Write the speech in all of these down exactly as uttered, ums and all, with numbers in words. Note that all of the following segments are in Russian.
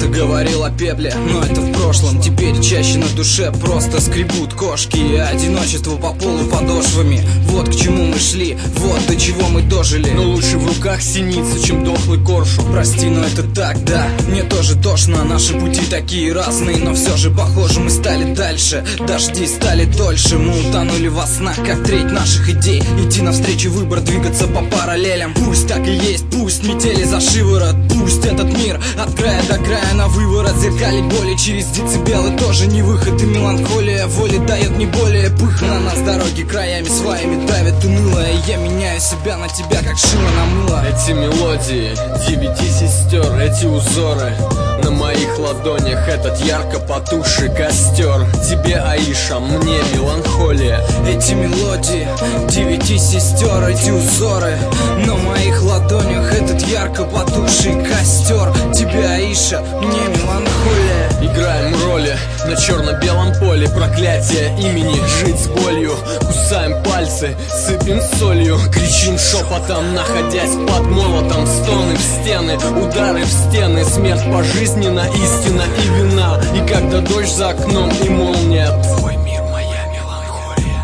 Кто-то говорил о пепле, но это в прошлом. Теперь чаще на душе просто скребут кошки, и одиночество по полу подошвами. Вот к чему мы шли, вот до чего мы дожили. Но лучше в руках синица, чем дохлый коршун. Прости, но это так, да, мне тоже тошно. Наши пути такие разные, но все же похоже мы стали дальше. Дожди стали дольше, мы утонули во снах, как треть наших идей. Идти навстречу выбор, двигаться по параллелям. Пусть так и есть, пусть метели за шиворот. Пусть этот мир от края до края на выворот. Зеркалить боли через децибелы тоже не выход. И меланхолия воли дает не более пых. На нас дороги краями своими давят уныло, и я меняю себя на тебя, как шило на мыло. Эти мелодии девяти сестер, эти узоры на моих ладонях, этот ярко потухший костер. Тебе, Аиша, мне меланхолия. Эти мелодии девяти сестер, эти узоры на моих ладонях, этот ярко потухший костер. Тебе, Аиша, мне меланхолия. Играем роли на черно-белом поле, проклятие имени, жить с болью. Кусаем пальцы, сыпем солью, кричим шепотом, находясь под молотом. Стоны в стены, удары в стены, смерть пожизненно, истина и вина. И когда дождь за окном и молния, твой мир, моя меланхолия.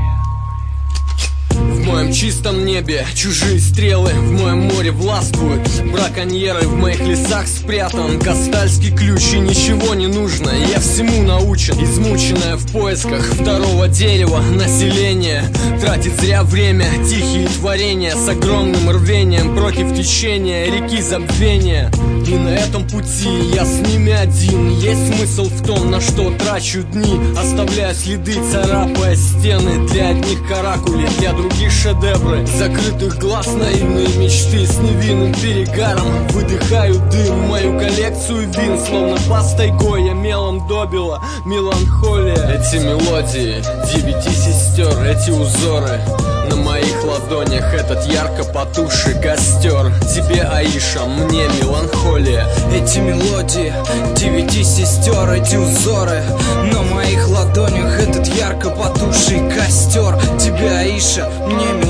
В моем чистом небе чужие стрелы, в моем море властвуют браконьеры. В моих лесах спрятан кастальский ключ, и ничего не нужно, я всему научен. Измученное в поисках второго дерева население тратит зря время, тихие творения с огромным рвением против течения реки забвения. И на этом пути я с ними один. Есть смысл в том, на что трачу дни, оставляя следы, царапая стены. Для одних каракули, для других шедевры закрытых глаз, наивные мечты с невинным перегаром. Выдыхаю дым, мою коллекцию вин, словно пастой Гоя мелом добила меланхолия. Эти мелодии девяти сестер, эти узоры на моих ладонях, этот ярко потухший костер. Тебе, Аиша, мне меланхолия. Эти мелодии девяти сестер, эти узоры на моих ладонях, этот ярко потухший костер. Тебе, Аиша, мне меланхолия.